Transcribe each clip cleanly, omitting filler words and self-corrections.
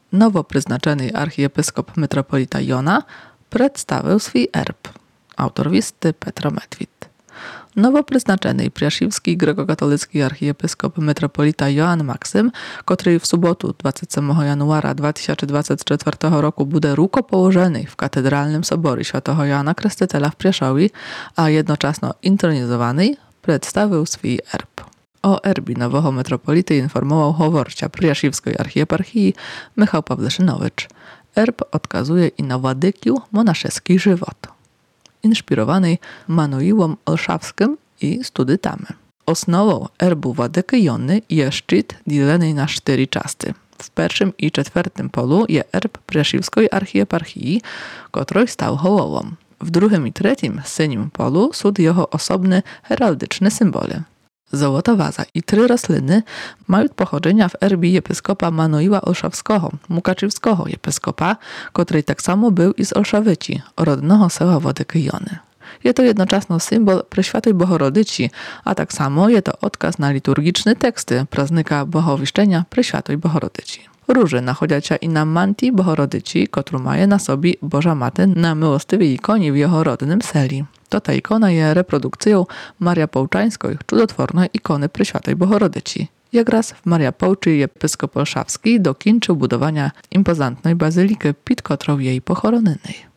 nowo przyznaczený archiepiskop metropolita Jona przedstawił swój erb. Autor listy Petro Medwid. Nowo przyznaczený Priašivský grekokatolicki archiepiskop metropolita Joan Maksym, który w sobotu 27 januara 2024 roku bude rukopołożony w katedralnym soborze świętego Joana Krsticiela w Priešovi, a jednocześnie intronizowany, przedstawił swój erb. O erbie nowego metropolity informował hovorča Priašivskiej archieparchii Michał Pawleszynowicz. Erb odkazuje i na władykiu monaszewski żywot. Inspirowany Manuilom Olszawskim i studytami. Osnową erbu władyki Jony jest szczyt dzielony na 4 części. W pierwszym i czwartym polu jest erb Priašivskiej archieparchii, który stał hołową. W drugim i trzecim synim polu są jego osobne heraldyczne symbole. Złota waza i 3 rośliny mają pochodzenia w erbie episkopa Manuila Olszawskiego, Mukaczywskiego episkopa, który tak samo był i z Olszawyci, rodnego sela władyki Jony. Jest to jednocześnie symbol Preświatej Bohorodyci, a tak samo jest to odkaz na liturgiczne teksty praznika Bohowiszczenia Preświatej Bohorodyci. Róże nachodziacia i na mantii Bohorodyci, którą ma na sobie Boża Maty na miłostiwej ikonie w jego rodnym seli. To ta ikona jest reprodukcją Maria Połczańskiej, cudotwornej ikony Preświatej Bohorodyci. Jak raz w Maria Połczy episkop Olszawski dokończył budowania impozantnej bazyliki, pod którą jej pochoronenej.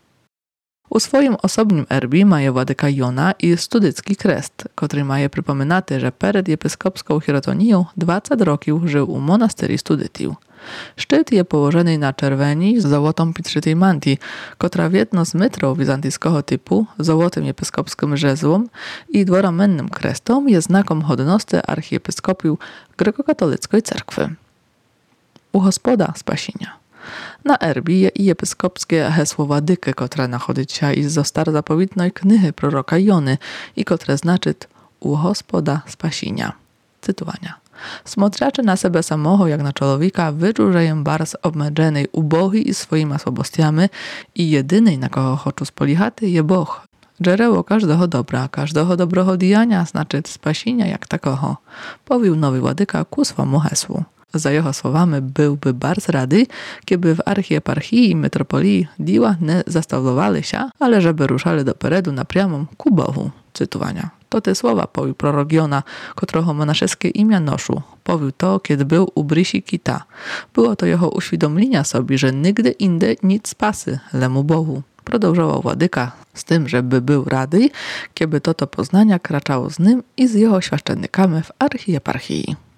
U swoim osobnym erbie ma władyka Jona i studycki krest, który ma przypominać, że przed episkopską hierotonią 20 roków żył u monasterii studytiów. Szczyt jest położony na czerweni z złotą pitrzytej mantii, która w jedno z metrów wizantyjskiego typu, złotym episkopskim żezłom i dworamennym krestom jest znakom hodności archiepiskopiów grekokatolickiej cerkwy. U Gospoda Spasienia. Na erbie jest i episkopskie hesło władyky, które nachodzi się iz star zapowiednej knihy proroka Jony i które znaczy u Gospoda Spasienia. Cytowania. Smotracze na siebie samoho jak na człowieka wyczuł, że jem bardzo obmedzenej, ubogi i swoimi słabostiami i jedynej, na kogo choczu spolichaty, je Boh. Dżereło każdego dobra, każdego dobrego dijania, znaczy spasienia jak takoho, powił nowy władyka ku swemu hesłu. Za jego słowami byłby bardzo rady, kiedy w archieparchii i metropolii diła nie zastawowali się, ale żeby ruszali do peredu napriamą ku Bohu. Cytowania. To te słowa powił prorok Jona, którego monaszewskie imię noszu. Powił to, kiedy był u Brysi Kita. Było to jego uświadomienia sobie, że nigdy indy nic spasy lemu Bohu. Продовжував władyka z tym, żeby był rady, kiedy to poznania kraczało z nim i z jego świaszczennikami w archieparchii.